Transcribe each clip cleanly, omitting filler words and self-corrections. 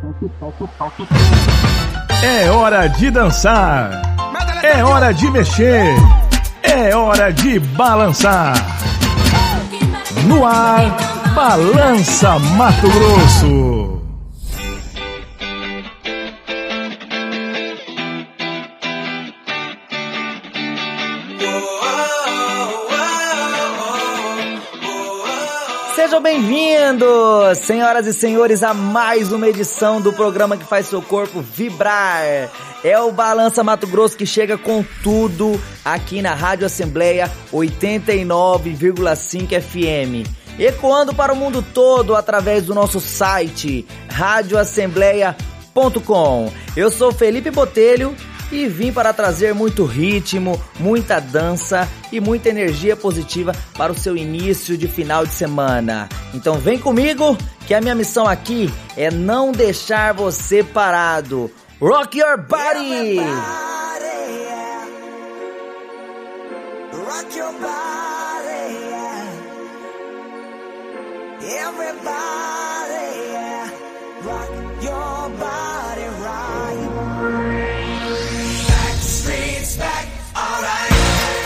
É hora de dançar, é hora de mexer, é hora de balançar. No ar, Balança Mato Grosso. Sejam bem-vindos, senhoras e senhores, a mais uma edição do programa que faz seu corpo vibrar. É o Balança Mato Grosso que chega com tudo aqui na Rádio Assembleia 89,5 FM. Ecoando para o mundo todo através do nosso site radioassembleia.com. Eu sou Felipe Botelho e vim para trazer muito ritmo, muita dança e muita energia positiva para o seu início de final de semana. Então vem comigo que a minha missão aqui é não deixar você parado. Rock your body! Rock your body, yeah. Everybody, yeah. Rock your body right. Backstreet's back, alright.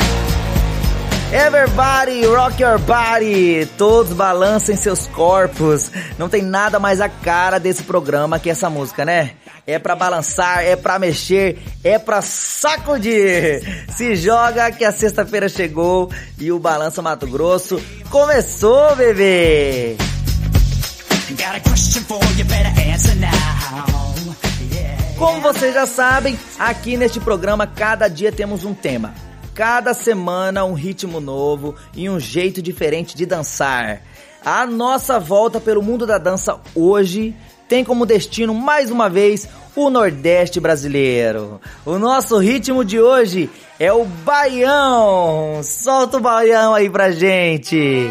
Everybody, rock your body! Todos balancem seus corpos. Não tem nada mais a cara desse programa que essa música, né? É pra balançar, é pra mexer, é pra sacudir. Se joga que a sexta-feira chegou e o Balança Mato Grosso começou, bebê! Como vocês já sabem, aqui neste programa cada dia temos um tema. Cada semana um ritmo novo e um jeito diferente de dançar. A nossa volta pelo mundo da dança hoje tem como destino, mais uma vez, o Nordeste brasileiro. O nosso ritmo de hoje é o baião. Solta o baião aí pra gente.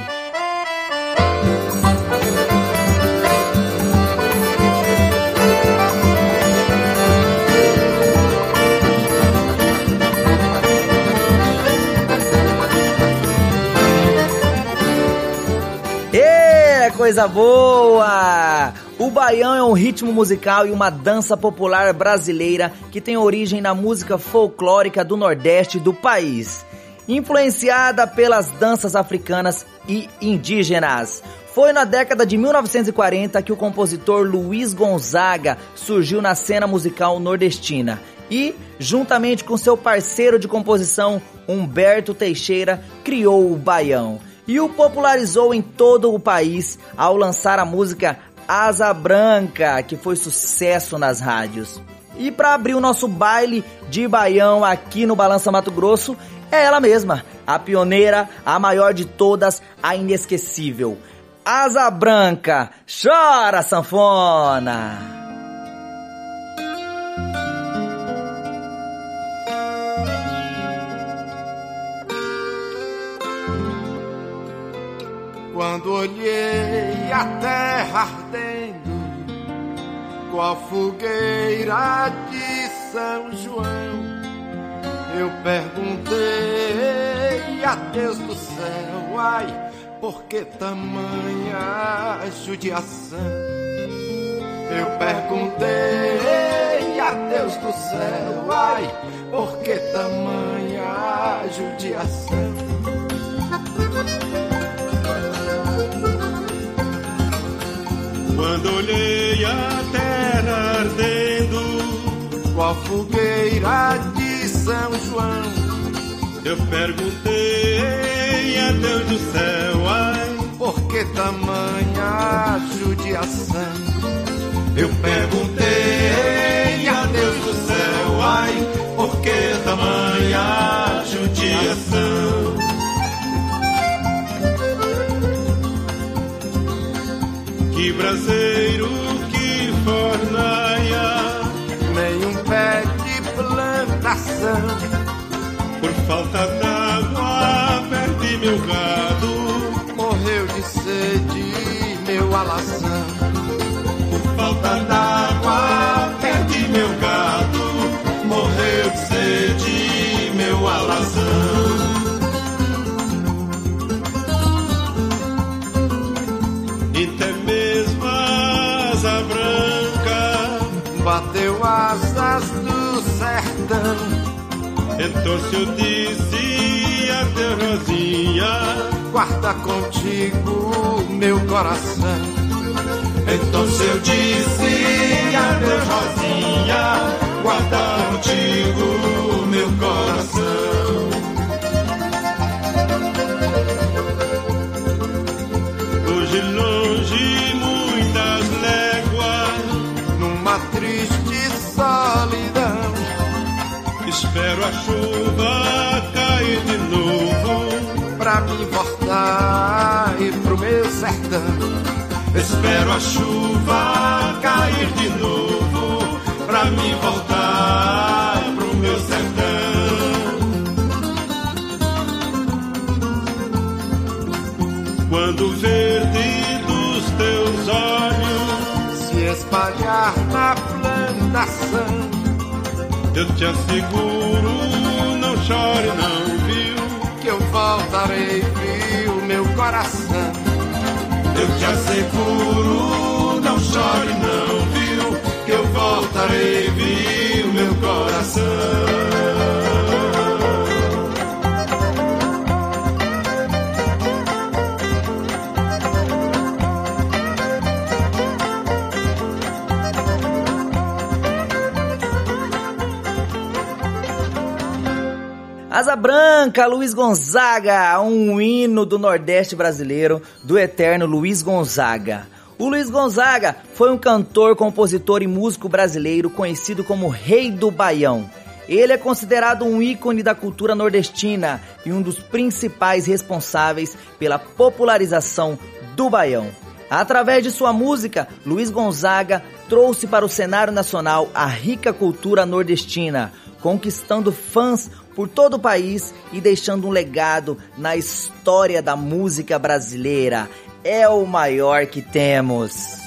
Coisa boa! O baião é um ritmo musical e uma dança popular brasileira que tem origem na música folclórica do Nordeste do país, influenciada pelas danças africanas e indígenas. Foi na década de 1940 que o compositor Luiz Gonzaga surgiu na cena musical nordestina e, juntamente com seu parceiro de composição, Humberto Teixeira, criou o baião e o popularizou em todo o país ao lançar a música Asa Branca, que foi sucesso nas rádios. E para abrir o nosso baile de baião aqui no Balança Mato Grosso, é ela mesma, a pioneira, a maior de todas, a inesquecível. Asa Branca, chora sanfona! Quando olhei a terra ardendo com a fogueira de São João, eu perguntei a Deus do céu, ai, por que tamanha judiação? Eu perguntei a Deus do céu, ai, por que tamanha judiação? Quando olhei a terra ardendo com a fogueira de São João, eu perguntei a Deus do céu, ai, por que tamanha judiação? Eu perguntei a Deus do céu, ai, por que tamanha judiação? Que braseiro, que fornaia, nenhum pé de plantação. Por falta d'água, perdi meu gado. Morreu de sede meu alazão. Por falta d'água, perdi meu gado. Morreu de sede meu alazão. Até mesmo a asa branca bateu asas do sertão. Então se eu dizia, Deus Rosinha, guarda contigo meu coração. então se eu dizia, Deus Rosinha, guarda contigo meu coração. Hoje longe muitas léguas, numa triste solidão, espero a chuva cair de novo, pra me voltar e pro meu sertão. espero a chuva cair de novo, pra me voltar pro meu sertão. Quando o verde dos teus olhos se espalhar na plantação, eu te asseguro, não chore não, viu? que eu voltarei, viu, meu coração. Eu te asseguro, não chore não, viu? Que eu voltarei, viu, meu coração. Asa Branca, Luiz Gonzaga, um hino do Nordeste brasileiro, do eterno Luiz Gonzaga. O Luiz Gonzaga foi um cantor, compositor e músico brasileiro conhecido como Rei do Baião. Ele é considerado um ícone da cultura nordestina e um dos principais responsáveis pela popularização do baião. Através de sua música, Luiz Gonzaga trouxe para o cenário nacional a rica cultura nordestina, conquistando fãs por todo o país e deixando um legado na história da música brasileira. É o maior que temos.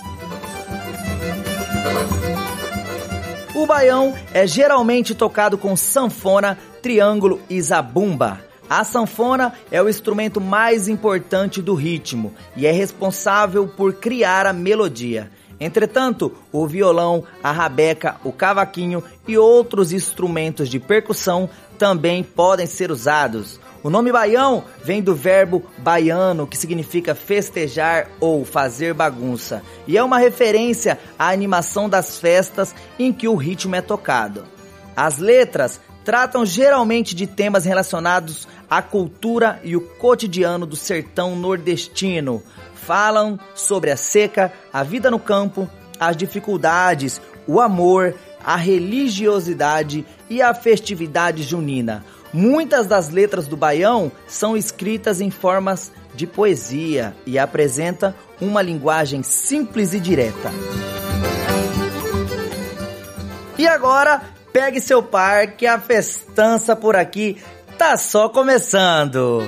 O baião é geralmente tocado com sanfona, triângulo e zabumba. A sanfona é o instrumento mais importante do ritmo e é responsável por criar a melodia. Entretanto, o violão, a rabeca, o cavaquinho e outros instrumentos de percussão também podem ser usados. O nome baião vem do verbo baiano, que significa festejar ou fazer bagunça, e é uma referência à animação das festas em que o ritmo é tocado. As letras tratam geralmente de temas relacionados à cultura e o cotidiano do sertão nordestino. Falam sobre a seca, a vida no campo, as dificuldades, o amor, a religiosidade e a festividade junina. Muitas das letras do baião são escritas em formas de poesia e apresentam uma linguagem simples e direta. E agora, pegue seu par que a festança por aqui tá só começando.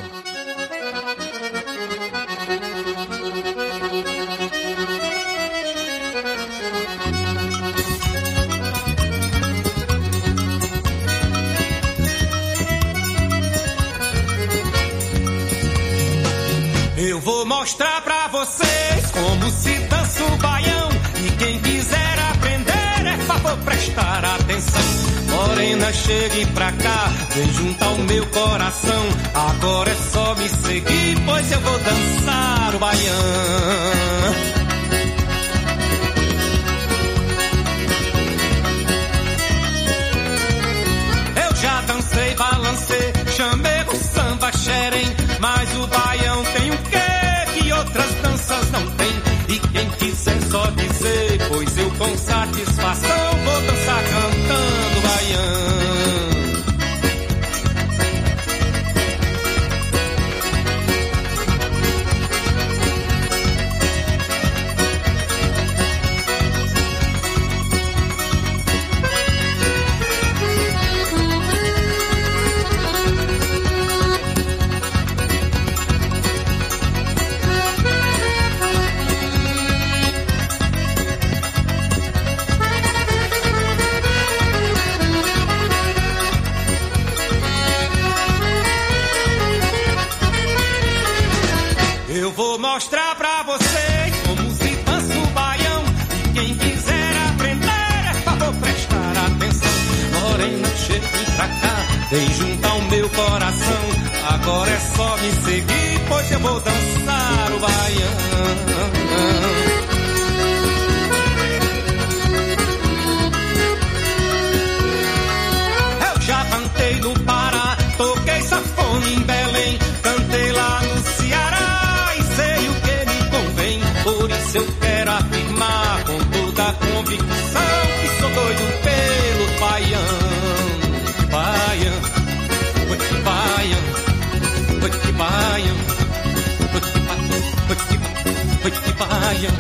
Eu vou mostrar pra vocês como se dança o baião. E quem quiser aprender é favor prestar atenção. Morena, chegue pra cá, vem juntar o meu coração. Agora é só me seguir, pois eu vou dançar o baião. Eu já dancei, balancei, chamei o samba xerém, mas o baião tem um quê que outras danças não tem. E quem quiser só dizer, pois eu com satisfação vou dançar cantando baião. vem junto ao meu coração. Agora é só me seguir, pois eu vou dançar o baião. Eu já cantei no Pará, toquei sanfona em Belém, cantei lá no Ceará e sei o que me convém. Por isso eu quero afirmar com toda a convicção que sou doido pelo baião. Baião, baião, baião, baião.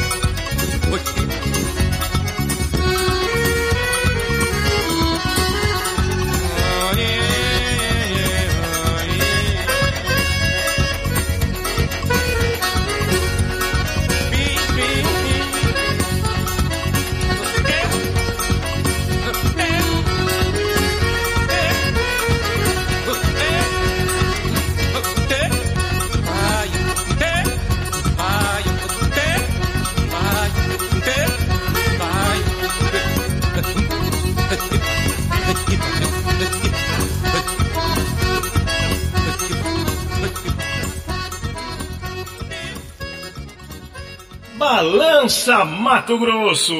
Balança Mato Grosso.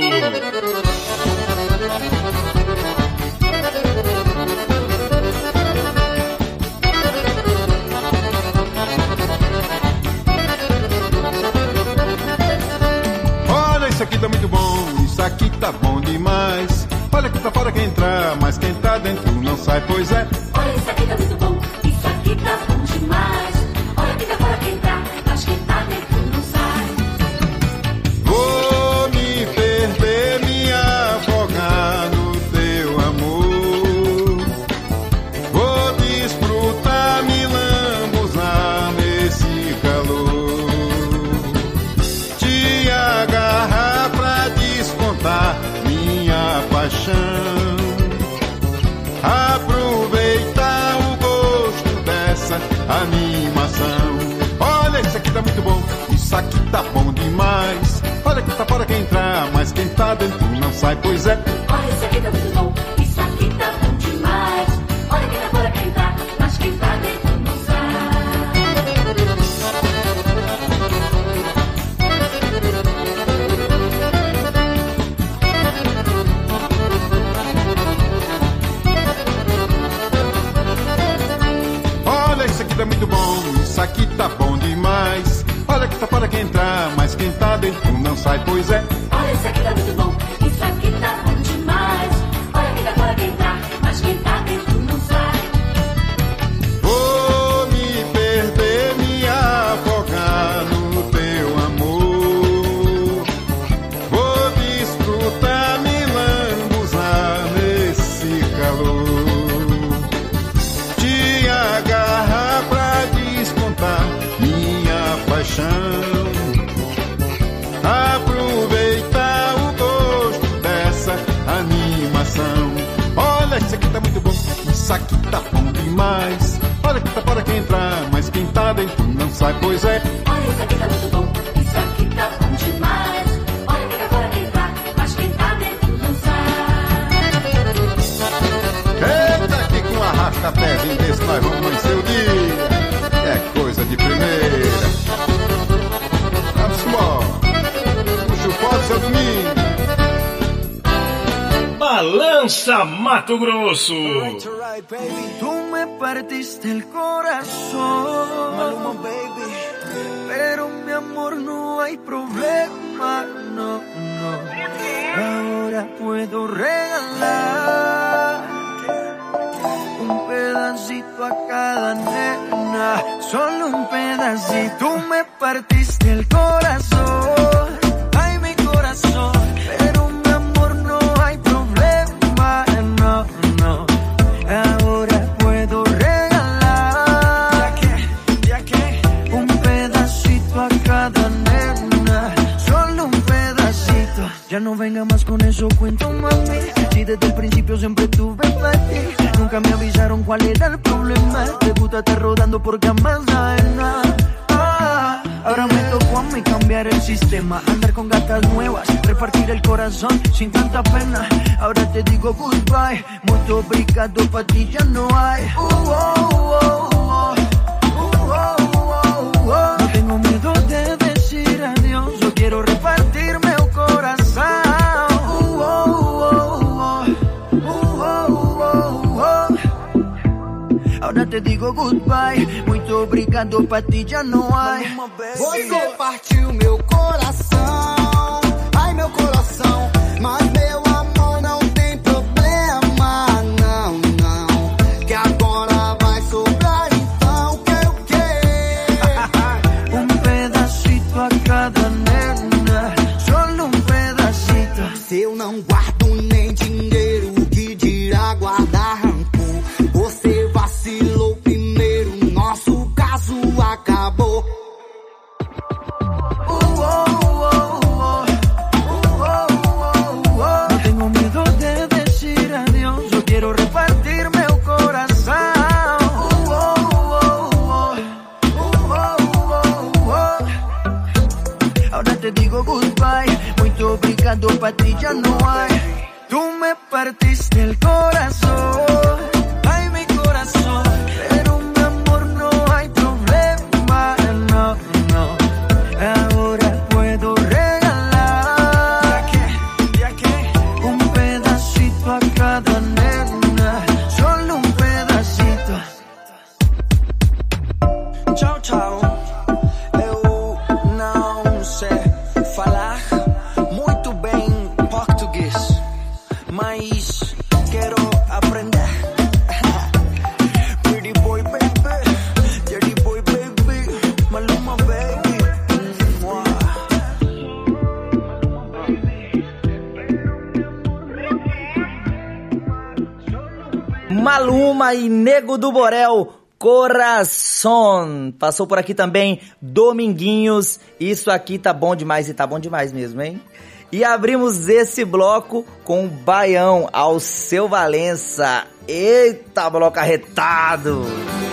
Olha, isso aqui tá muito bom, isso aqui tá bom demais. Olha que tá fora quem entrar, mas quem tá dentro não sai, pois é. Olha, isso aqui tá muito bom, isso aqui tá bom demais. Olha que tá fora quem entrar, mas quem tá dentro não sai. Vou me perder, me afogar no teu amor. Vou desfrutar, me lambuzar nesse calor. Te agarrar pra descontar minha paixão. Aproveitar o gosto dessa animação. Olha, isso aqui tá muito bom, isso aqui tá bom demais. Olha que tá fora quem entrar, mas quem tá dentro não sai, pois é. Olha, isso aqui tá muito bom, isso aqui tá bom demais. Olha que tá fora quem entrar, mas quem tá dentro não Olha, isso aqui tá muito bom, isso aqui tá bom demais. Olha que tá fora quem entrar, mas quem tá dentro não sai, pois é. Olha, isso aqui tá muito bom, isso aqui tá bom demais. Olha que tá fora quem entrar, mas quem tá dentro não sai. Vou me perder, me afogar no teu amor. Vou desfrutar, me lambuzar nesse calor. Te agarrar pra descontar minha paixão. Aproveitar o gosto dessa animação. Olha, isso aqui tá muito bom, isso aqui tá bom demais. Olha que tá fora quem entrar, mas quem tá dentro não sai, pois é. Olha, isso aqui tá muito bom, isso aqui tá bom demais. Olha que tá fora quem entrar, mas quem tá dentro não sai. Eita, aqui com arrasta-pé desse nós vamos amanhecer o dia. É coisa de primeira. Vamos embora. Puxa o pó do seu domingo. Balança Mato Grosso. Tú me partiste el corazón, Maluma, baby. Pero mi amor no hay problema, no, no. Ahora puedo regalar un pedacito a cada nena, solo un pedacito. Tú me partiste el corazón, ay mi corazón. Pero mi amor no hay problema, no, no. Ahora puedo regalar un pedacito a cada nena, solo un pedacito. Ya no venga más con eso, cuento, mami. Si desde el principio siempre tuve para ti, nunca me avisaron cuál era el problema. Te gusta estar rodando por camas ajenas. Ahora me tocó a mí cambiar el sistema, andar con gatas nuevas, repartir el corazón sin tanta pena. Ahora te digo goodbye, muito obrigado, pa' ti ya no hay. No tengo miedo de decir adiós, yo quiero repartirme el corazón. Ahora te digo goodbye, muito obrigado, pa' ti já não há. Você partiu meu coração, ai meu coração, mas meu amor não tem problema, não, não, que agora vai sobrar então o que? Pedacito a cada nena, solo pedacito. Se eu não guardo nem dinheiro, que dirá guardar rancor? Você vacilou primeiro, nosso caso acabou. No tengo miedo de decir adiós, yo quiero repartirme el corazón. Ahora te digo goodbye, muito obrigado, pa' ti ya no hay. Tú me partiste el corazón, ay mi corazón, pero mi amor no hay problema, no, no. Ahora puedo regalar un pedacito a cada nena, solo un pedacito. Tchau, tchau. Eu não sei falar muito bem português, mas quero aprender. Pretty boy baby, dirty boy baby, Maluma baby. Maluma e Nego do Borel, Coração. Passou por aqui também Dominguinhos, Isso Aqui Tá Bom Demais, e tá bom demais mesmo, hein? E abrimos esse bloco com o Baião, Alceu Valença. Eita, bloco arretado!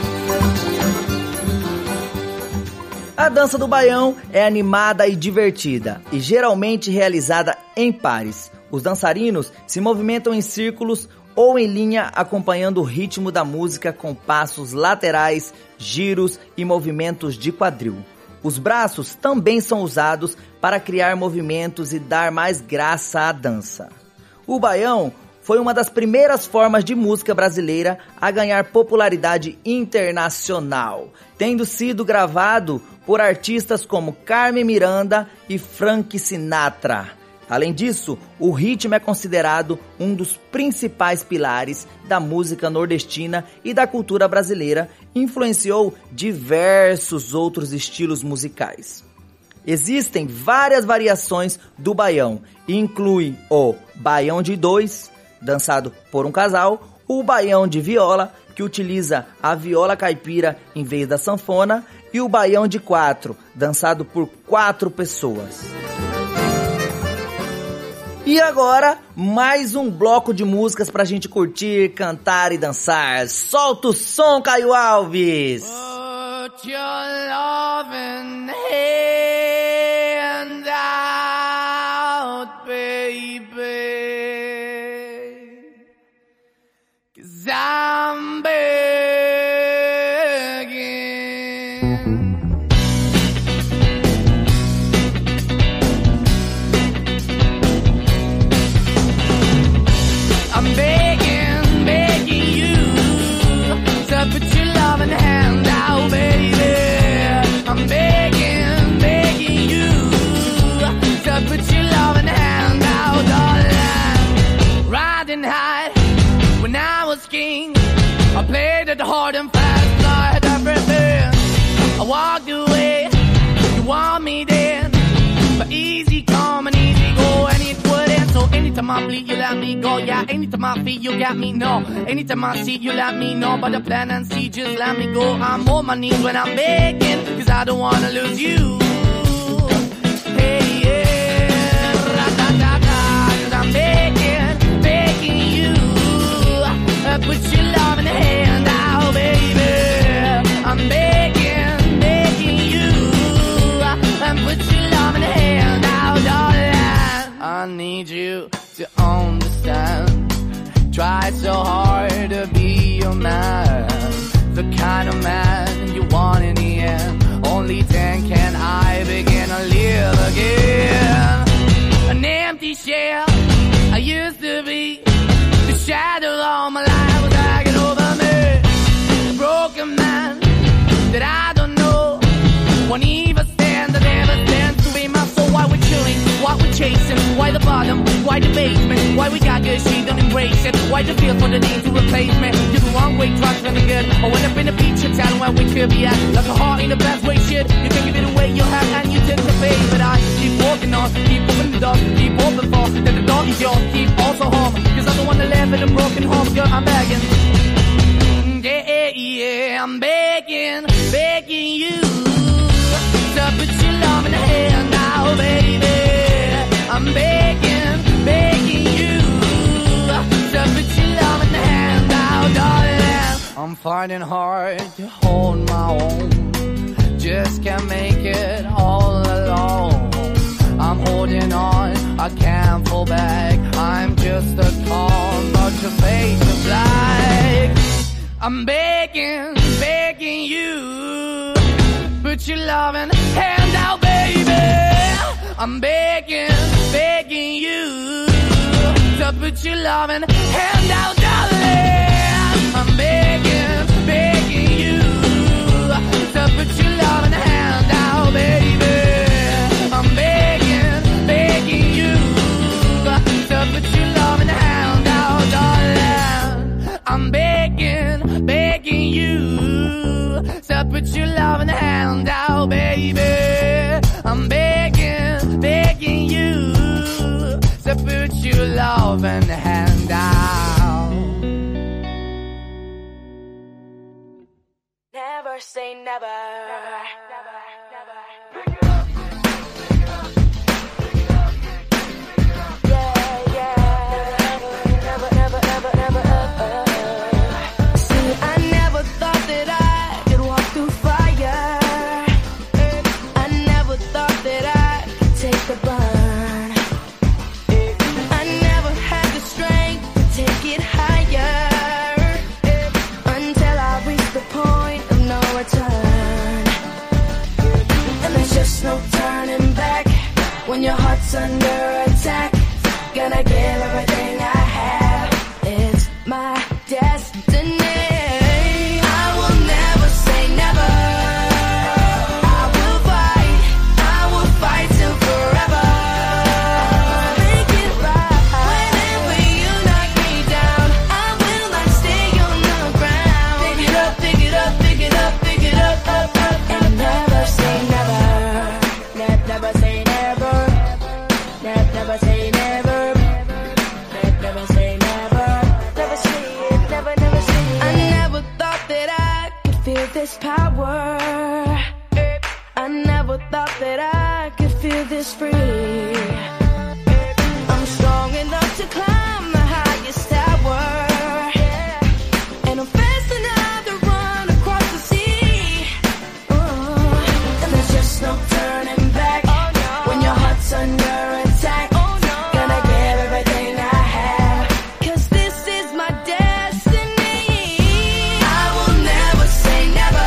A dança do Baião é animada e divertida, e geralmente realizada em pares. Os dançarinos se movimentam em círculos ou em linha, acompanhando o ritmo da música com passos laterais, giros e movimentos de quadril. Os braços também são usados para criar movimentos e dar mais graça à dança. O baião foi uma das primeiras formas de música brasileira a ganhar popularidade internacional, tendo sido gravado por artistas como Carmen Miranda e Frank Sinatra. Além disso, o ritmo é considerado um dos principais pilares da música nordestina e da cultura brasileira, e influenciou diversos outros estilos musicais. Existem várias variações do baião, e inclui o baião de 2, dançado por um casal, o baião de viola, que utiliza a viola caipira em vez da sanfona, e o baião de 4, dançado por 4 pessoas. E agora, mais um bloco de músicas pra gente curtir, cantar e dançar. Solta o som, Caio Alves! Put your loving hand out, baby, 'cause I'm begging. I'm begging, begging you to put your loving hand out, baby. I'm begging, begging you to put your loving hand out, darling. Riding high when I was king, I played it hard and fast, I had everything. I walked away, you want me then, but easy come and easy go, and it wouldn't. So anytime I bleed, you let me go. Yeah, anytime I feel, you got me, no. Anytime I see, you let me know. But the plan and see, just let me go. I'm on my knees when I'm begging, 'cause I don't wanna lose you. Hey, yeah, ra-da-da-da, 'cause I'm begging, begging you. Put your love in the hand out, baby. I'm begging, begging you to understand. Try so hard to be your man, the kind of man you want in the end. Only then can I begin to live again. An empty shell I used to be, the shadow all my life was hanging over me. A broken man that I don't know, won't even stand, that never stands to be my soul. Why we're chilling, why we're chasing, why the bottom, why the basement, why we got good, she don't embrace it, why the feel for the need to replace me. You're the wrong way, trying to good. I went up in the feature town where we could be at, like a heart in the best way, shit. You can give it away, you have, and you tend to pay. But I keep walking on, keep opening the door, keep open for, that the door is yours, keep also home. Cause I'm the one that live in a broken home, girl, I'm begging. Yeah, yeah, I'm begging, begging you to put your love in the hand now, baby. I'm begging, begging you to put your love in the hand now, darling. I'm finding hard to hold my own, just can't make it all alone. I'm holding on, I can't fall back. I'm just a call, but your face is black. I'm begging, begging you, put your loving hand out, baby. I'm begging, begging you to put your loving hand out, darling. I'm begging, begging you to put your loving hand out, baby. I'm begging, begging you to put your loving hand out, darling. I'm begging, begging you to put your loving hand out, baby. I'm begging, begging you to put your loving hand out. Never say never. When your heart's under attack, gonna give everything I have. It's my destiny. I will never say never. I will fight till forever. Make it right. Whenever you knock me down, I will not stay on the ground. Pick it up, pick it up, pick it up, pick it up, up, up. And never say never. Never say never. Never say never. Never say never. Never say it. Never, never say it. I never thought that I could feel this power. I never thought that I could feel this free. I'm strong enough to climb the highest tower. And I'm fast enough to run across the sea. And there's just no turning back. When your heart's under attack, gonna give everything I have. 'Cause this is my destiny. I will never say never.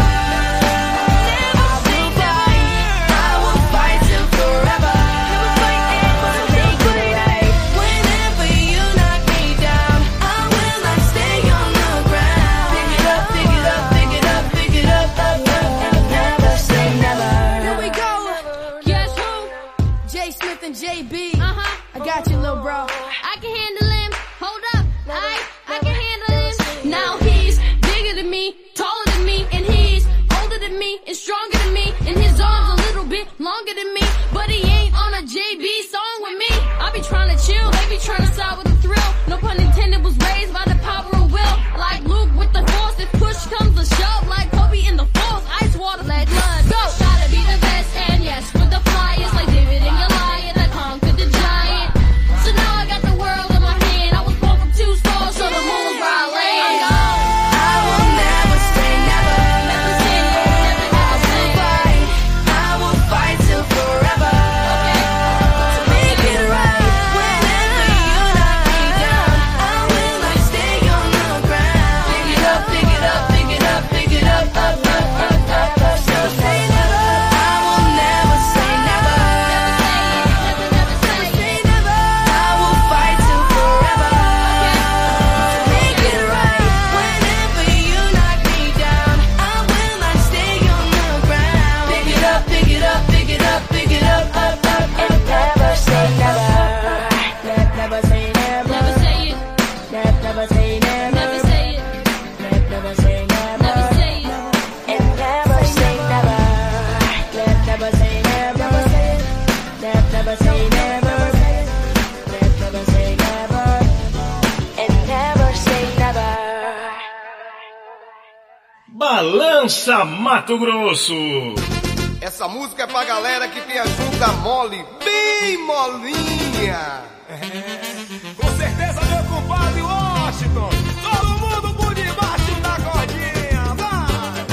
I will fight till forever. Take it right. Whenever you knock me down, I will not stay on the ground. Pick it up, pick it up, pick it up, pick it up, up, up. And never say never. Here we go. Guess who? J Smith and JB. I got you, little bro. I can handle him. Hold up. I can handle him. Now he's bigger than me, taller than me, and he's older than me and stronger than me. And his arms a little bit longer than me, but he ain't on a JB song with me. I be trying to chill, they be trying to side with the thrill. No pun intended, was raised by the power of will. Like Luke with the force, if push comes to shove. Like Kobe in the force, ice water, let blood go. Gotta be the best, and yes, with the flyers, like David and Goliath, I conquered the giant. So now I got the world in my hand. I was born from 2 stars, so the moon was where I land. I will never say never. Never say never, never say. I will fight till forever. To make it right. Whenever you never say never. Never say it. Never say never. Never say it. Never say never. Never say it. And never say never. Never say never. Never say it. Never say never. Never say never. And never say never. Balança Mato Grosso. Essa música é pra galera que tem a junta mole, bem molinha. Com certeza, meu compadre Washington. Todo mundo por debaixo da cordinha, vai!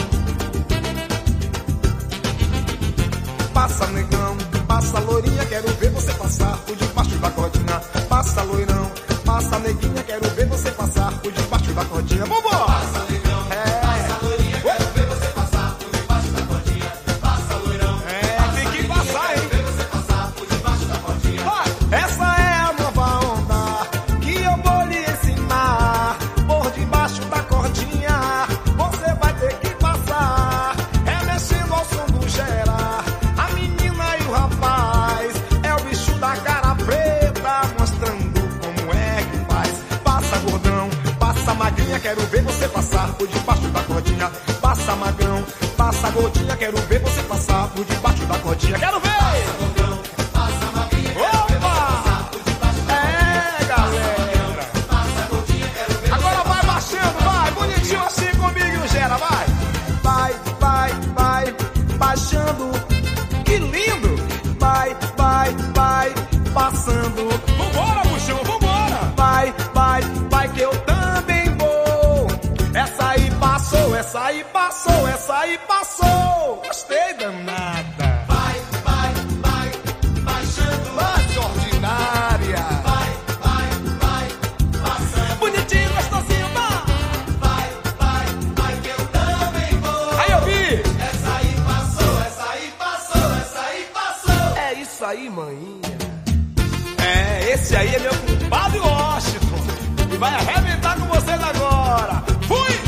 Passa, negão, passa, loirinha, quero ver você passar por debaixo da cordinha. Passa, loirão, passa, neguinha, quero ver você passar por debaixo da cordinha. Vambora! Passa, negão, passa, loirinha, quero ver você passar por debaixo da cordinha. Passa, loirão, tem que passar, hein? Ver você passar por debaixo da cordinha. Essa é a nova onda que eu vou lhe ensinar. Por debaixo da cordinha você vai ter que passar. É mexendo ao som do gera. A menina e o rapaz é o bicho da cara preta, mostrando como é que faz. Passa, gordão, passa, magrinha, quero ver você passar por debaixo da cordinha. Passa, magrão, passa, gordinha, quero ver você passar por debaixo da cordinha. Quero ver! Passa, gordão, passa, magrinha, quero ver você passar por debaixo da cordinha. Galera! Passa, gordinha, quero ver. Agora vai baixando, vai, bonitinho assim comigo e o Gera, vai! Vai, vai, vai, baixando. Que lindo! Vai, vai, vai, passando. Vambora, buchão, vambora! Vai, vai, vai que eu também vou. Essa aí passou, essa aí passou, essa aí passou. Gostei danada. Vai, vai, vai, baixando. Baixa ordinária. Vai, vai, vai, passando. Bonitinho, gostosinho, vai. Vai, vai, vai que eu também vou. Aí eu vi. Essa aí passou, essa aí passou, essa aí passou. É isso aí, maninha. É, esse aí é meu compadre Washington. E vai arrebentar com vocês agora. Fui!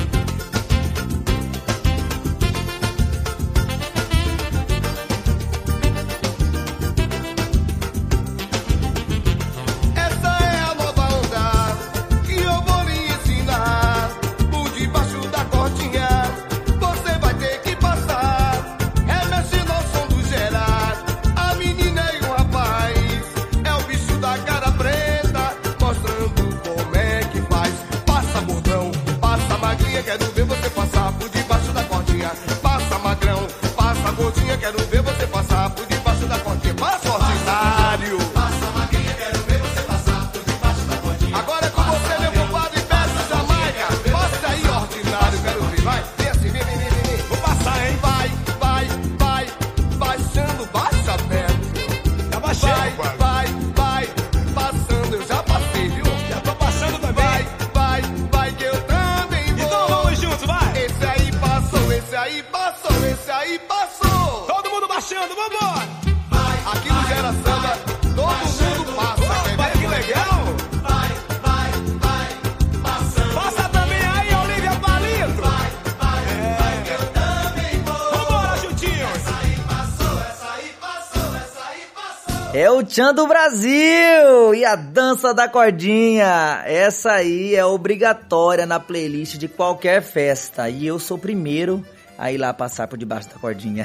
Essa é a nova onda que eu vou lhe ensinar. Por debaixo da cordinha você vai ter que passar. É mexendo ao som do gerar. A menina e o rapaz é o bicho da cara preta, mostrando como é que faz. Passa, gordão, passa, magrinha, quero ver você passar por debaixo da cordinha. Passa, magrão, passa, gordinha, quero ver você passar por debaixo da cordinha. Passa, ordinário. Passa, magrinha, quero ver você passar por debaixo da cordinha. Agora é com você, meu compadre, peça Jamaica. Passa aí, ordinário, quero ver. Vai, vem assim, vem, vem, vem, vem. Vou passar, hein? Vai, vai, vai, baixando, baixa perto. Já baixei, vai, vai, vai, passando, eu já passei, viu? Já tô passando também. Vai, vai, vai, que eu também vou. Então vamos juntos, vai. Esse aí passou, esse aí passou, esse aí passou. Todo mundo baixando, vambora. Vai, aqui no Gera Samba, todo mundo passa. Vai, que legal. Vai, vai, vai, passando. Passa também aí, Olivia Palito. Vai, vai, vai, que eu também vou. Vambora, juntinhos. Essa aí passou, essa aí passou, essa aí passou. É o Tchan do Brasil e a dança da cordinha. Essa aí é obrigatória na playlist de qualquer festa. E eu sou o primeiro a ir lá passar por debaixo da cordinha.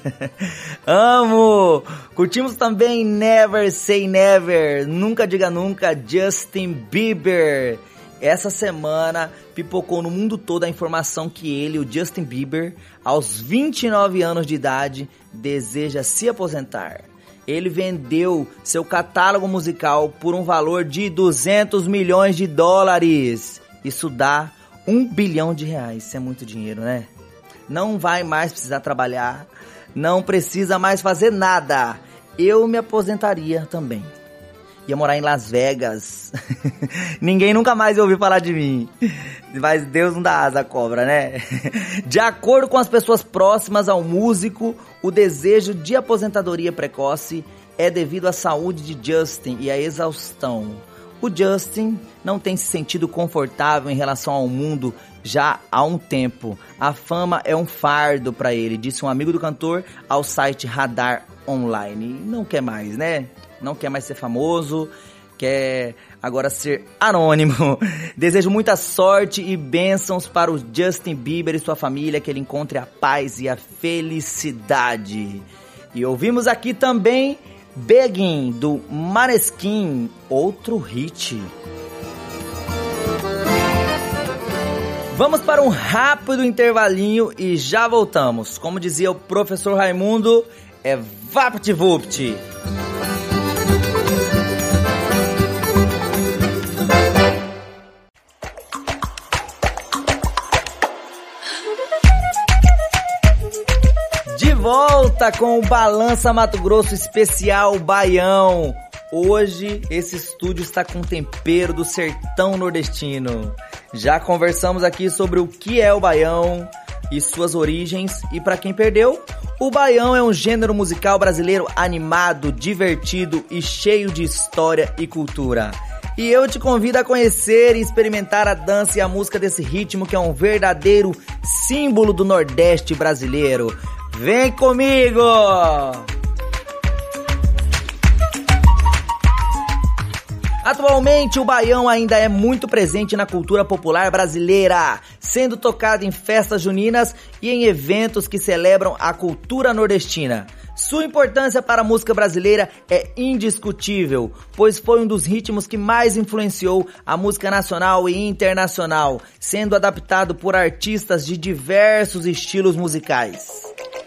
Amo! Curtimos também Never Say Never, Nunca Diga Nunca, Justin Bieber. Essa semana pipocou no mundo todo a informação que ele, o Justin Bieber, aos 29 anos de idade, deseja se aposentar. Ele vendeu seu catálogo musical por um valor de 200 milhões de dólares. Isso dá R$1 bilhão. Isso é muito dinheiro, né? Não vai mais precisar trabalhar, não precisa mais fazer nada. Eu me aposentaria também. Ia morar em Las Vegas. Ninguém nunca mais ouviu falar de mim. Mas Deus não dá asa à cobra, né? De acordo com as pessoas próximas ao músico, o desejo de aposentadoria precoce é devido à saúde de Justin e à exaustão. O Justin não tem se sentido confortável em relação ao mundo já há um tempo. A fama é um fardo para ele, disse um amigo do cantor ao site Radar Online. Não quer mais, né? Não quer mais ser famoso. quer agora ser anônimo. Desejo muita sorte e bênçãos para o Justin Bieber e sua família, que ele encontre a paz e a felicidade. E ouvimos aqui também Begging, do Maneskin, outro hit. Vamos para um rápido intervalinho e já voltamos. Como dizia o professor Raimundo, é vapt-vupt. De volta com o Balança Mato Grosso especial Baião. Hoje esse estúdio está com tempero do sertão nordestino. Já conversamos aqui sobre o que é o baião e suas origens. E para quem perdeu, o baião é um gênero musical brasileiro animado, divertido e cheio de história e cultura. E eu te convido a conhecer e experimentar a dança e a música desse ritmo que é um verdadeiro símbolo do Nordeste brasileiro. Vem comigo! Atualmente, o baião ainda é muito presente na cultura popular brasileira, sendo tocado em festas juninas e em eventos que celebram a cultura nordestina. Sua importância para a música brasileira é indiscutível, pois foi um dos ritmos que mais influenciou a música nacional e internacional, sendo adaptado por artistas de diversos estilos musicais.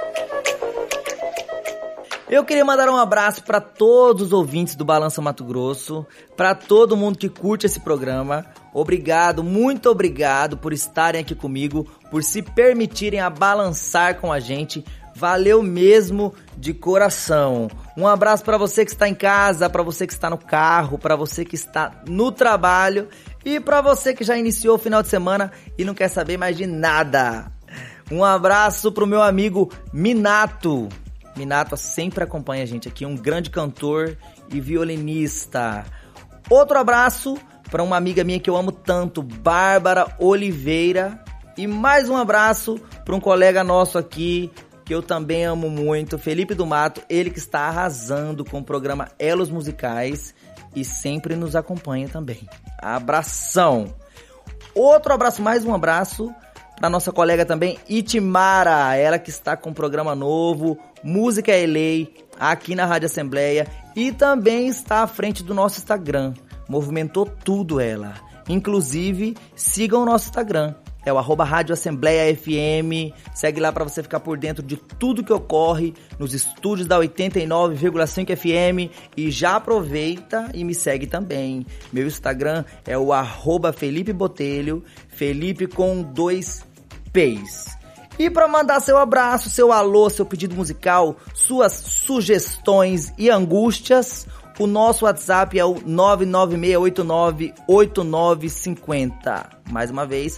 Eu queria mandar um abraço para todos os ouvintes do Balança Mato Grosso, para todo mundo que curte esse programa. Obrigado, muito obrigado por estarem aqui comigo, por se permitirem a balançar com a gente. Valeu mesmo de coração. Um abraço para você que está em casa, para você que está no carro, para você que está no trabalho e para você que já iniciou o final de semana e não quer saber mais de nada. Um abraço pro meu amigo Minato. Minato sempre acompanha a gente aqui, um grande cantor e violinista. Outro abraço para uma amiga minha que eu amo tanto, Bárbara Oliveira. E mais um abraço para um colega nosso aqui, que eu também amo muito, Felipe do Mato, ele que está arrasando com o programa Elos Musicais e sempre nos acompanha também. Abração! Outro abraço, mais um abraço para nossa colega também, Itimara, ela que está com um programa novo, Música é Lei, aqui na Rádio Assembleia, e também está à frente do nosso Instagram. Movimentou tudo ela. Inclusive, sigam o nosso Instagram. É o @Rádio Assembleia FM. Segue lá para você ficar por dentro de tudo que ocorre nos estúdios da 89,5 FM. E já aproveita e me segue também. Meu Instagram é o @Felipe Botelho, Felipe com 2 P's. E para mandar seu abraço, seu alô, seu pedido musical, suas sugestões e angústias, o nosso WhatsApp é o 996898950. Mais uma vez,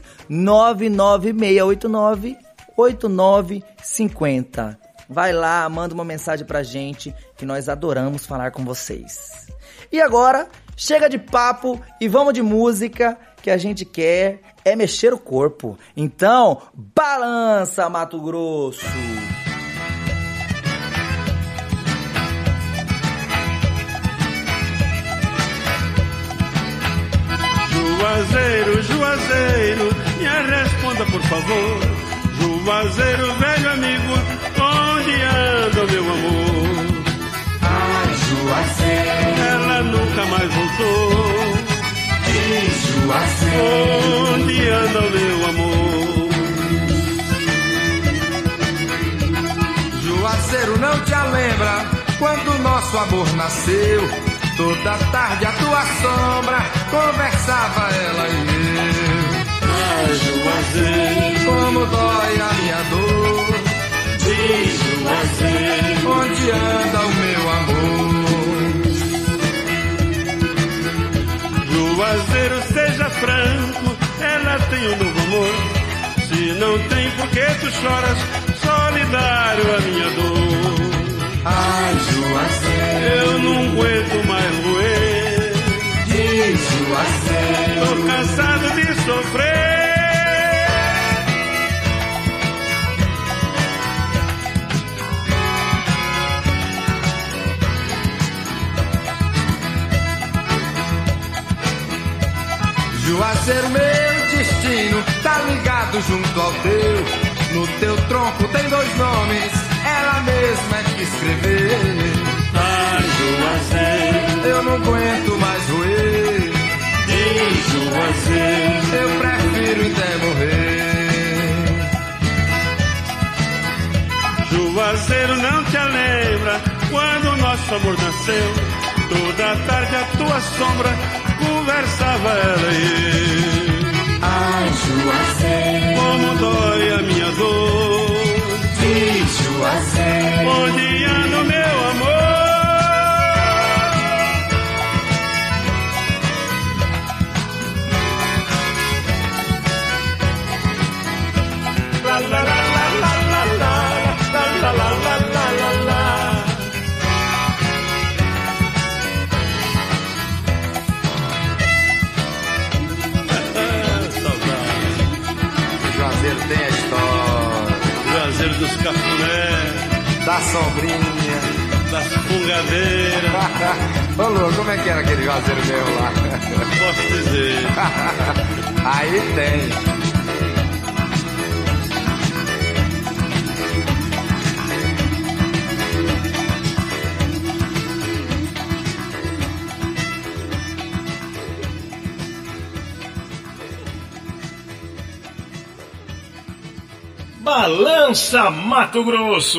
996898950. Vai lá, manda uma mensagem pra gente, que nós adoramos falar com vocês. E agora, chega de papo e vamos de música, que a gente quer é mexer o corpo. Então, balança, Mato Grosso! Juazeiro, Juazeiro, me responda por favor. Juazeiro, velho amigo, onde anda meu amor? Ai, Juazeiro, ela nunca mais voltou. Diz Juazeiro, onde anda o meu amor? Juazeiro, não te lembra quando nosso amor nasceu? Toda tarde a tua sombra conversava ela e eu. Ai, Juazeiro, como dói a minha dor. diz Juazeiro, onde anda o meu amor? Juazeiro, seja franco, ela tem um novo amor. Se não tem, por que tu choras? Solidário a minha dor. Ai, Juazeiro, Eu não aguento mais roer. diz Juazeiro, Tô cansado de sofrer. Juazeiro, meu destino tá ligado junto ao teu. No teu tronco tem dois nomes, ela mesma é que escreveu. Ai, Juazeiro, eu não aguento mais roer. Ei, Juazeiro, eu prefiro até morrer. Juazeiro, não te lembra quando nosso amor nasceu? Toda tarde a tua sombra conversava ela e eu. Ai, Juazeiro, como dói a minha dor. Diz, Juazeiro, onde anda meu amor? La la la la la la la la la la la la. Juazeiro tem a história. Juazeiro dos cafuné, da sombrinha, das fungadeiras. Ô Lu, como é que era aquele Juazeiro meu lá? Posso dizer. Aí tem. Balança Mato Grosso.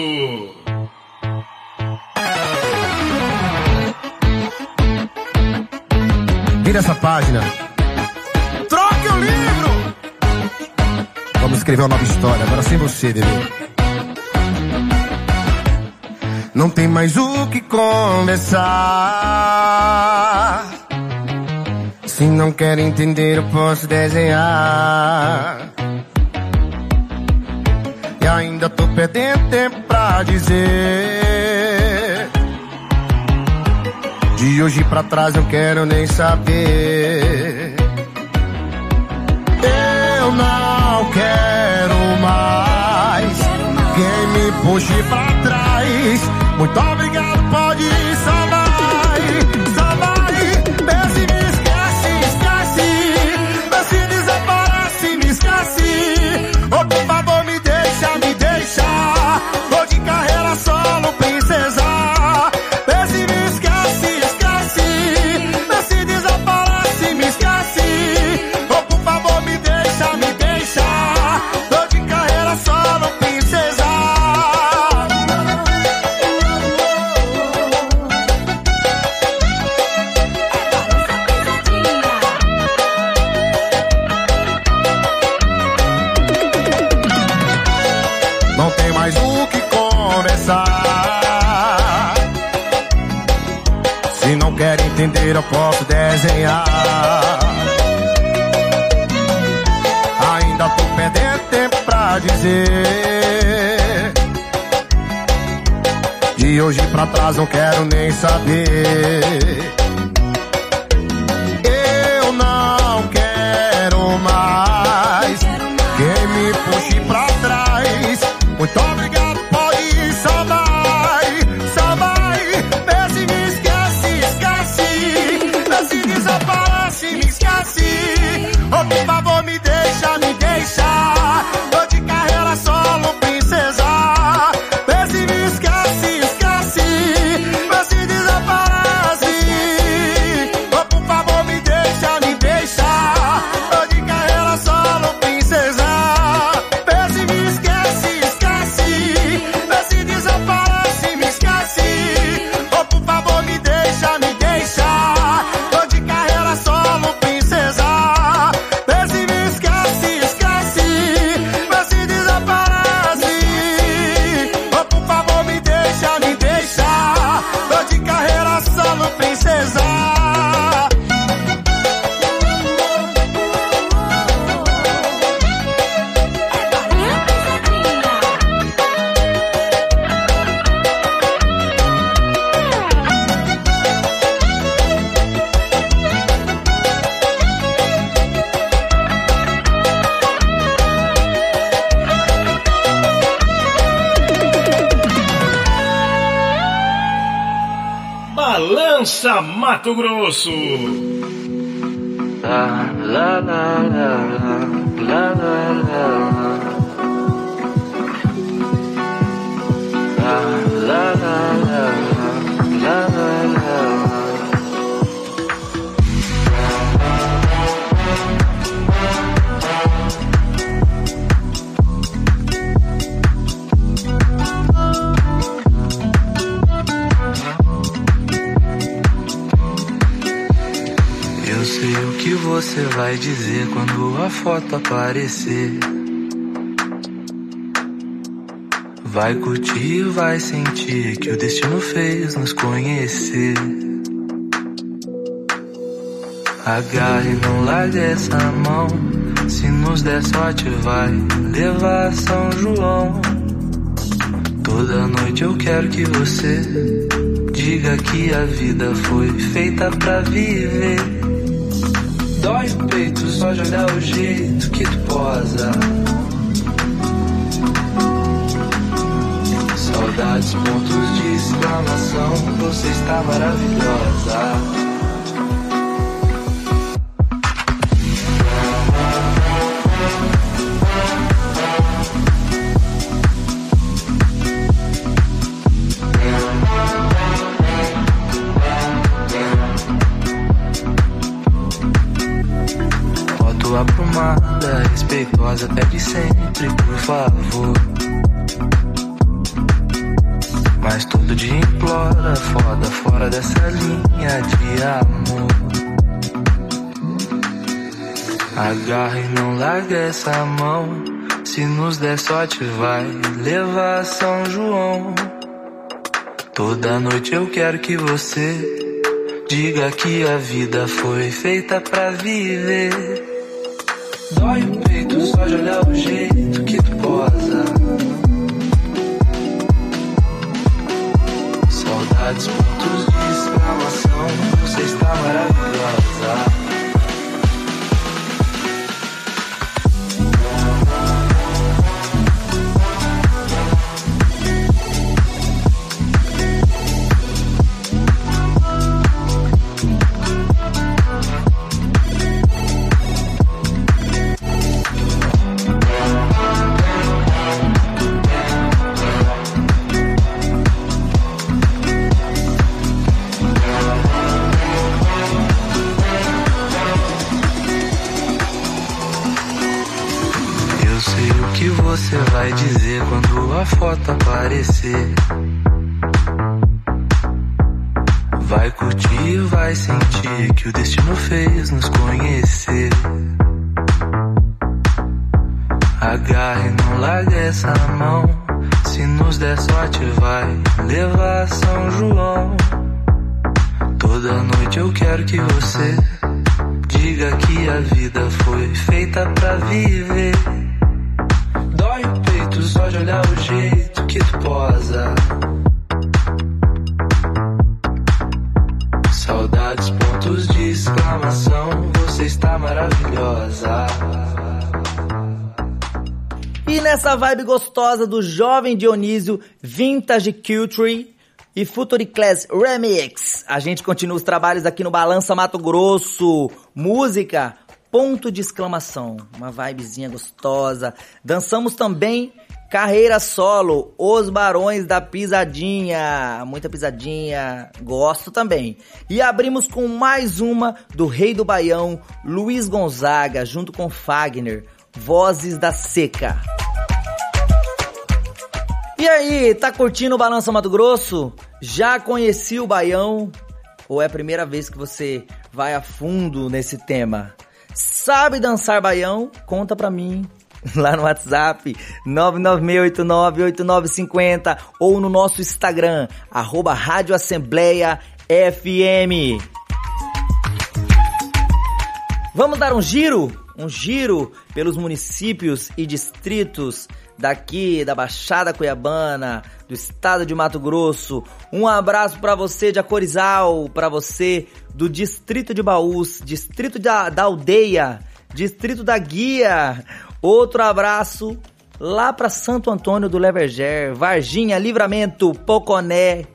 Vira essa página. Troque o livro! Vamos escrever uma nova história, agora sem você, bebê. Não tem mais o que conversar. Se não quer entender, eu posso desenhar. E ainda tô perdendo tempo pra dizer. De hoje pra trás não quero nem saber. Eu não quero mais quem me puxe pra trás. Muito obrigado, pode ir, só vai, só vai. Vê se me esquece, esquece. Vê se desaparece, me esquece. Ô, por favor, me deixa, me deixa. Tô de carreira solo, princesa. Vê se me esquece, esquece. Vê se desaparece, me esquece. Ô, por favor, me deixa, me deixa. Tô de carreira solo, princesa. Não tem mais o que conversar. Se não quer entender, eu posso desenhar. Ainda tô perdendo tempo pra dizer. De hoje pra trás não quero nem saber. Eu não quero mais quem me puxe pra trás. Muito obrigado, pode ir, só vai, só vai. Vê se me esquece, esquece. Vê se desaparece, me esquece. Oh, por favor, me deixa, me deixa. Tô de carreira solo, princesa. Vê se me esquece, esquece. Vê se desaparece. Oh, por favor, me deixa, me deixa. Tô de carreira solo, princesa. Vê se me esquece, esquece. Vê se desaparece, me esquece. Oh, por favor, me deixa, me deixa. Tô de carreira solo, princesa. Vê se me esquece, esquece. Vê se desaparece. Oh, por favor, me deixa, me deixa. Tô de carreira solo, princesa. Balança Mato Grosso. la la la la la la la la la. Eu sei o que você vai dizer quando a foto aparecer. Vai curtir, vai sentir que o destino fez nos conhecer. Agarre, não largue essa mão. Se nos der sorte vai levar São João. Toda noite eu quero que você diga que a vida foi feita pra viver. Dói o peito só de olhar o jeito que tu posa. Saudades, pontos de exclamação, você está maravilhosa. Foto aprumada, respeitosa, pede sempre por favor. Mas todo dia implora, foda, fora dessa linha de amor. Agarra e não larga essa mão. Se nos der sorte vai levar São João. Toda noite eu quero que você diga que a vida foi feita pra viver. Dói o peito só de olhar o jeito que tu posa. Saudades, pontos de exclamação, você está maravilhosa. Você vai dizer quando a foto aparecer. Vai curtir, vai sentir que o destino fez nos conhecer. Agarre, não larga essa mão. Se nos der sorte vai levar São João. Toda noite eu quero que você diga que a vida foi feita pra viver. Dói o peito só de olhar o jeito que tu posa. Saudades, pontos de exclamação, você está maravilhosa. E nessa vibe gostosa do jovem Dionísio, Vintage Culture e Future Class Remix, a gente continua os trabalhos aqui no Balança Mato Grosso. Música ponto de exclamação, uma vibezinha gostosa. Dançamos também carreira solo, Os Barões da Pisadinha, muita pisadinha, gosto também. E abrimos com mais uma do Rei do Baião, Luiz Gonzaga, junto com Fagner, Vozes da Seca. E aí, tá curtindo o Balança Mato Grosso? Já conheci o Baião? Ou é a primeira vez que você vai a fundo nesse tema? Sabe dançar baião? Conta pra mim lá no WhatsApp 996898950 ou no nosso Instagram @Rádio Assembleia FM. Vamos dar um giro pelos municípios e distritos daqui da Baixada Cuiabana, do estado de Mato Grosso. Um abraço pra você de Acorizal, pra você do distrito de Baús, distrito da Aldeia, distrito da Guia. Outro abraço lá pra Santo Antônio do Leverger, Varginha, Livramento, Poconé,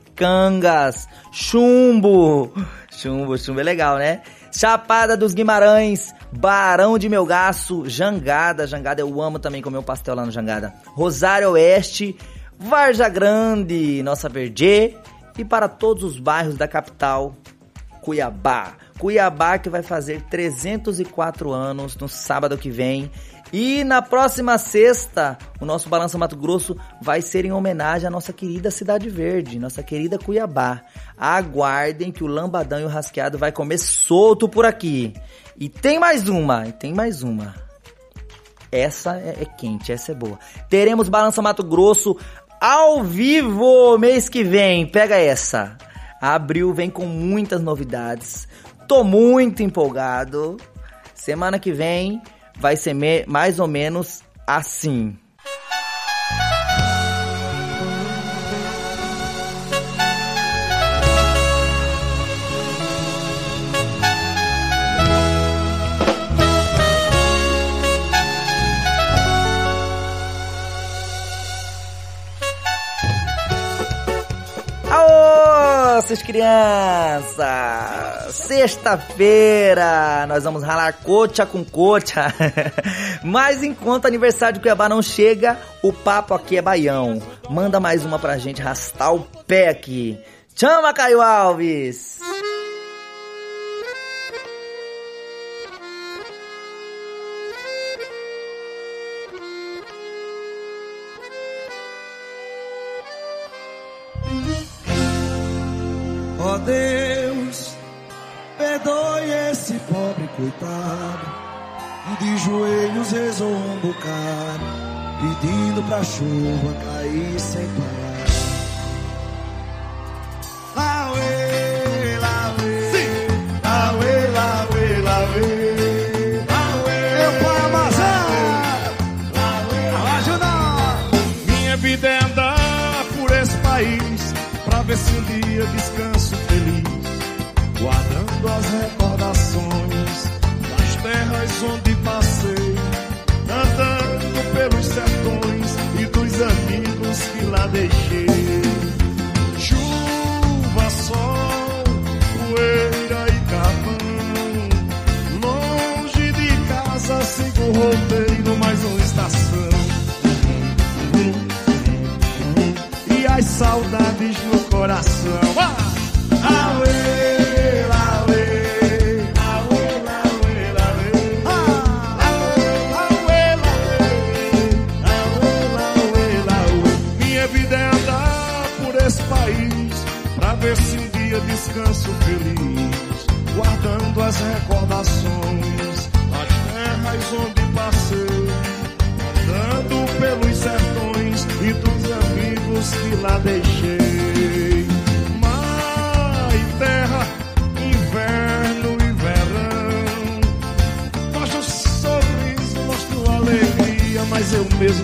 Cangas, Chumbo é legal, né? Chapada dos Guimarães, Barão de Melgaço, Jangada, eu amo também comer um pastel lá no Jangada. Rosário Oeste, Varja Grande, Nossa Verde e para todos os bairros da capital, Cuiabá. Cuiabá que vai fazer 304 anos no sábado que vem. E na próxima sexta, o nosso Balança Mato Grosso vai ser em homenagem à nossa querida Cidade Verde, nossa querida Cuiabá. Aguardem que o lambadão e o rasqueado vai comer solto por aqui. E tem mais uma. Essa é quente, essa é boa. Teremos Balança Mato Grosso ao vivo mês que vem. Pega essa. Abril vem com muitas novidades. Tô muito empolgado. Semana que vem vai ser mais ou menos assim. Vocês crianças, sexta-feira nós vamos ralar coxa com coxa. Mas enquanto o aniversário de Cuiabá não chega, o papo aqui é baião. Manda mais uma pra gente arrastar o pé aqui. Chama, Caio Alves! Ó Deus, perdoe esse pobre coitado, de joelhos rezou um bocado, pedindo pra chuva cair sem parar. Lauê, lauê, lauê, lauê, lauê, lauê. Eu vou amassar, lauê, ajudar. Minha vida é andar por esse país, pra ver se um dia descanso feliz, guardando as recordações das terras onde passei, andando pelos sertões e dos amigos que lá deixei. Chuva, sol, poeira e carvão, longe de casa sigo o roteiro, mais uma estação. E as saudades no coração. Auê, lauê, auê, lauê, lauê. Auê, lauê, lauê. Minha vida é andar por esse país, pra ver se um dia descanso feliz, guardando as recordações das terras onde passei, andando pelos sertões e dos amigos que lá deixei. Mar e terra, inverno e verão, mostro sorriso, mostro alegria, mas eu mesmo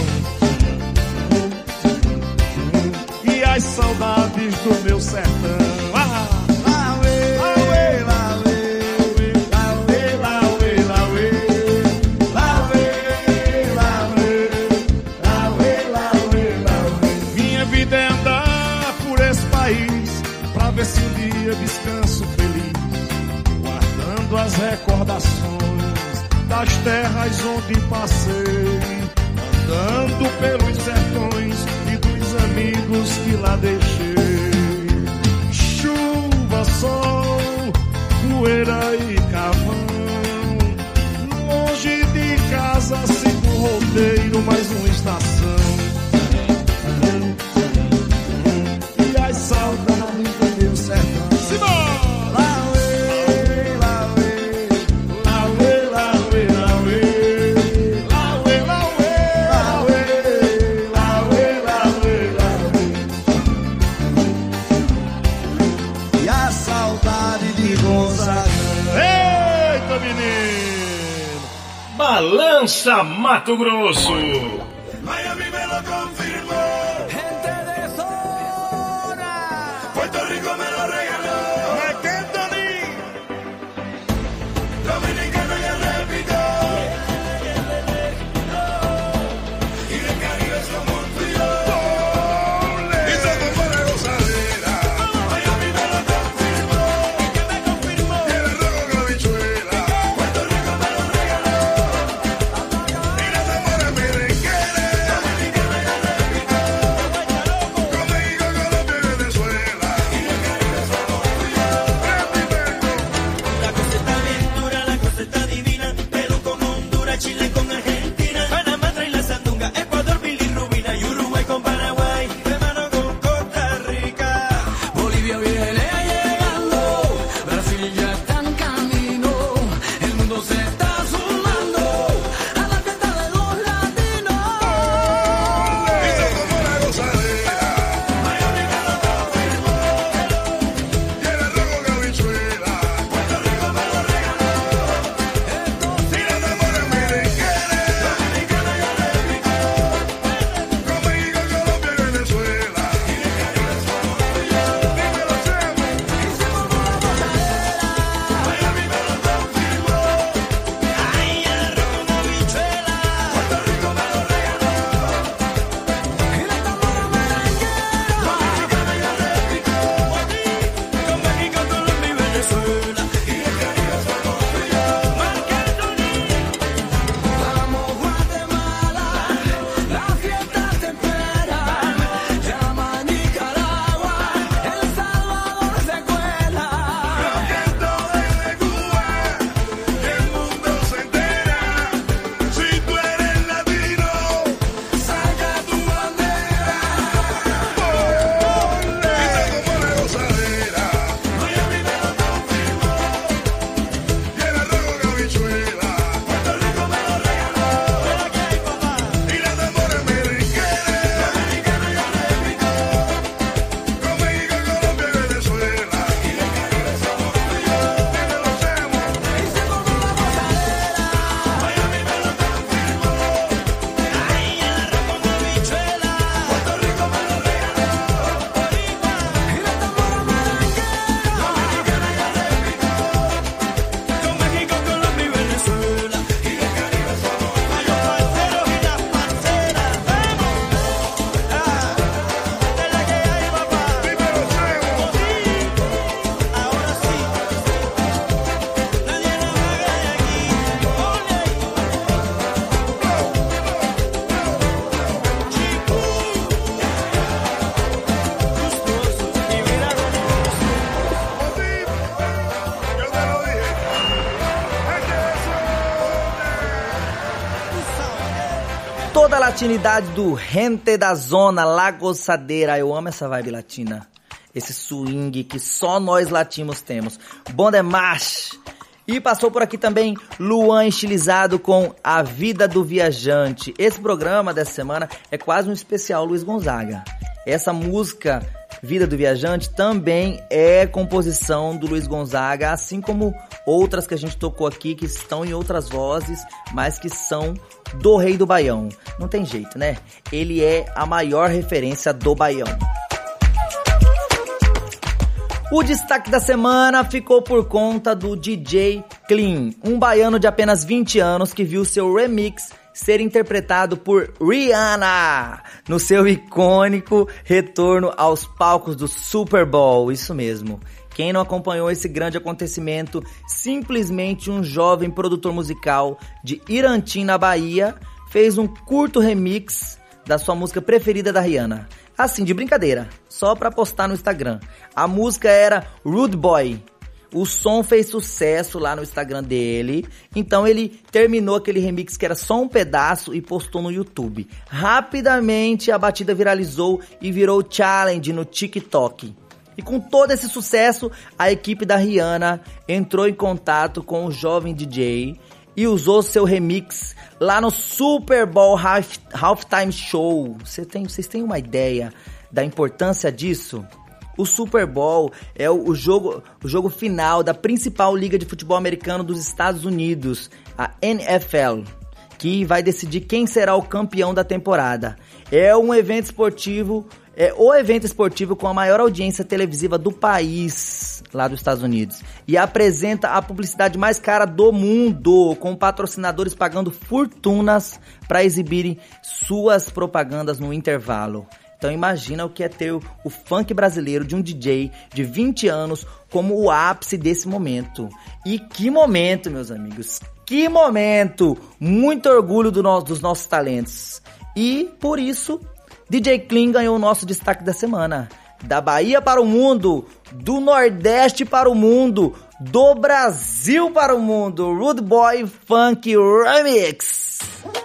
não. E as saudades do meu sertão. Ver se um dia descanso feliz, guardando as recordações das terras onde passei, andando pelos sertões e dos amigos que lá deixei. Chuva, sol, poeira e carvão, longe de casa sigo o roteiro, mais uma estação. E as saudades meu sertão. Lauê, lauê, lauê, lauê, lauê, lauê, lauê, lauê, lauê, lauê. E a saudade de Gonzaga. Eita, menino! Balança Mato Grosso. Miami me lo confirmó. Gente de zona. Puerto Rico me lo regaló. Dominicano ya repito. Y del Caribe somos tú y yo. Y somos buena gozadera. Miami me lo confirmó. ¿Y qué me confirmó? Y el rojo con la bichuela. Puerto Rico toda a latinidade do Gente da Zona, La Gozadera. Eu amo essa vibe latina, esse swing que só nós latinos temos. Bom demais! E passou por aqui também Luan estilizado com A Vida do Viajante. Esse programa dessa semana é quase um especial Luiz Gonzaga. Essa música, Vida do Viajante, também é composição do Luiz Gonzaga, assim como outras que a gente tocou aqui, que estão em outras vozes, mas que são do Rei do Baião. Não tem jeito, né? Ele é a maior referência do Baião. O destaque da semana ficou por conta do DJ Clean, um baiano de apenas 20 anos que viu seu remix ser interpretado por Rihanna no seu icônico retorno aos palcos do Super Bowl. Isso mesmo. Quem não acompanhou esse grande acontecimento, simplesmente um jovem produtor musical de Irantim, na Bahia, fez um curto remix da sua música preferida da Rihanna. Assim, de brincadeira, só pra postar no Instagram. A música era Rude Boy. O som fez sucesso lá no Instagram dele, então ele terminou aquele remix que era só um pedaço e postou no YouTube. Rapidamente a batida viralizou e virou challenge no TikTok. E com todo esse sucesso, a equipe da Rihanna entrou em contato com o jovem DJ e usou seu remix lá no Super Bowl Halftime Show. Vocês têm uma ideia da importância disso? O Super Bowl é o jogo final da principal liga de futebol americano dos Estados Unidos, a NFL, que vai decidir quem será o campeão da temporada. É um evento esportivo, é o evento esportivo com a maior audiência televisiva do país, lá dos Estados Unidos. E apresenta a publicidade mais cara do mundo, com patrocinadores pagando fortunas para exibirem suas propagandas no intervalo. Então imagina o que é ter o funk brasileiro de um DJ de 20 anos como o ápice desse momento. E que momento, meus amigos, que momento! Muito orgulho dos nossos talentos. E por isso, DJ Clean ganhou o nosso destaque da semana. Da Bahia para o mundo, do Nordeste para o mundo, do Brasil para o mundo. Rude Boy Funk Remix.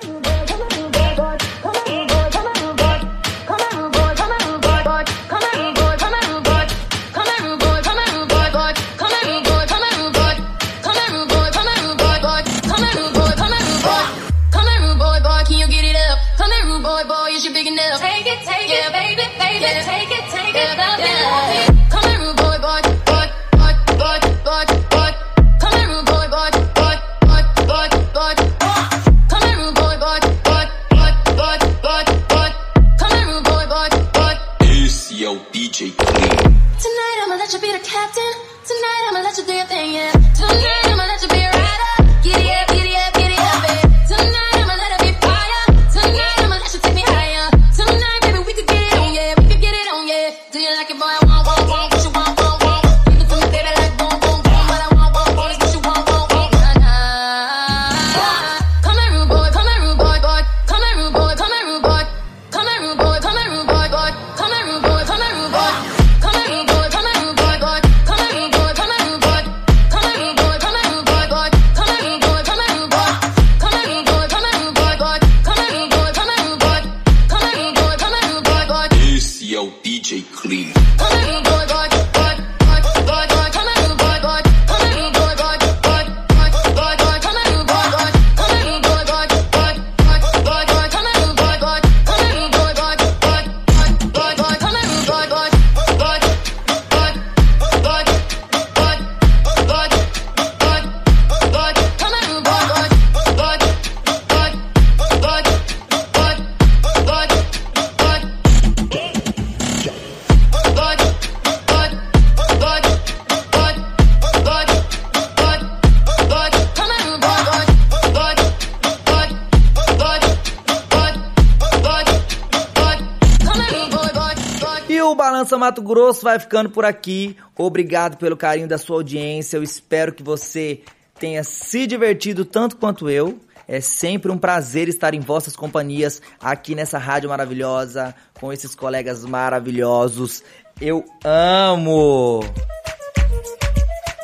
Mato Grosso vai ficando por aqui. Obrigado pelo carinho da sua audiência. Eu espero que você tenha se divertido tanto quanto eu. É sempre um prazer estar em vossas companhias aqui nessa rádio maravilhosa, com esses colegas maravilhosos. Eu amo!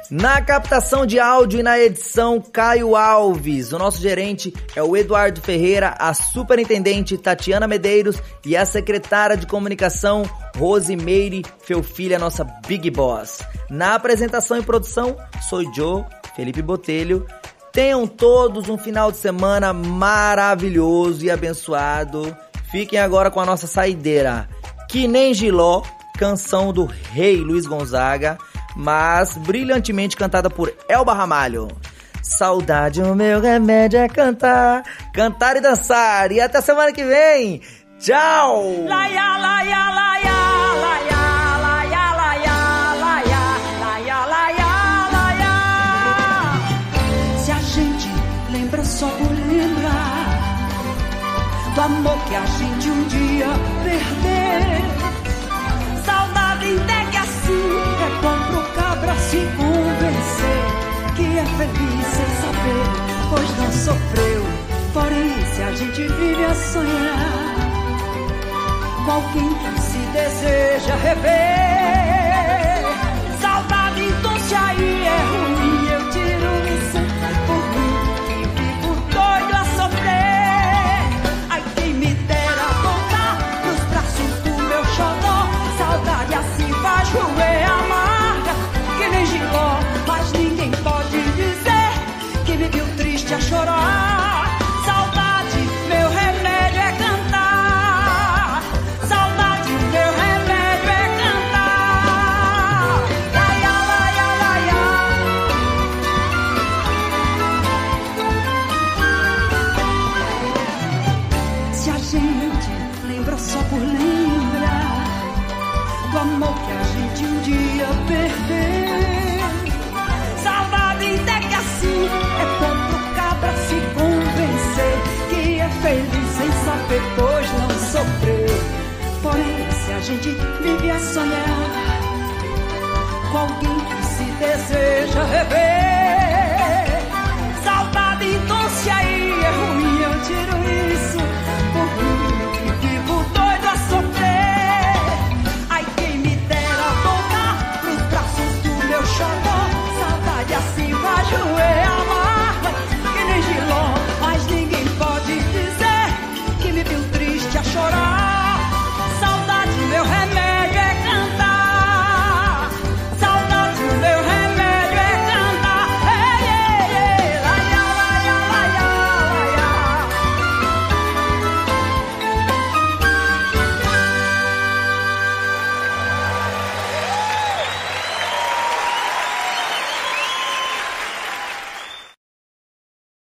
Na captação de áudio e na edição, Caio Alves. O nosso gerente é o Eduardo Ferreira, a superintendente Tatiana Medeiros e a secretária de comunicação Rosimeire Feufilha, nossa Big Boss. Na apresentação e produção, sou Joe, Felipe Botelho. Tenham todos um final de semana maravilhoso e abençoado. Fiquem agora com a nossa saideira, Que Nem Giló, canção do rei Luiz Gonzaga, mas brilhantemente cantada por Elba Ramalho. Saudade, o meu remédio é cantar, cantar e dançar. E até semana que vem. Tchau! Laia, laia, laia, laia, laia, laia, laia, laia, laia, laia. Se a gente lembra só por lembrar do amor que a gente um dia perdeu, saudade até que assim é bom pro cabra se convencer que é feliz sem saber, pois não sofreu. Porém, se a gente vive a sonhar com alguém que se deseja rever, saudade então se aí é ruim, eu tiro isso por mim e fico doido a sofrer. Ai, quem me dera voltar nos braços do meu xodó, saudade assim faz roer amarga, que nem Giló, mas ninguém pode dizer que me viu triste a chorar. Saudade, meu remédio é cantar, saudade, meu remédio é cantar. Laia, laia, laia. Se a gente lembra só por lembrar do amor que a gente um dia perdeu, saudade até que assim é bom pro cabra se convencer que é feliz sem saber, pois não sofreu. Porém, se a gente vive a sonhar com alguém que se deseja rever,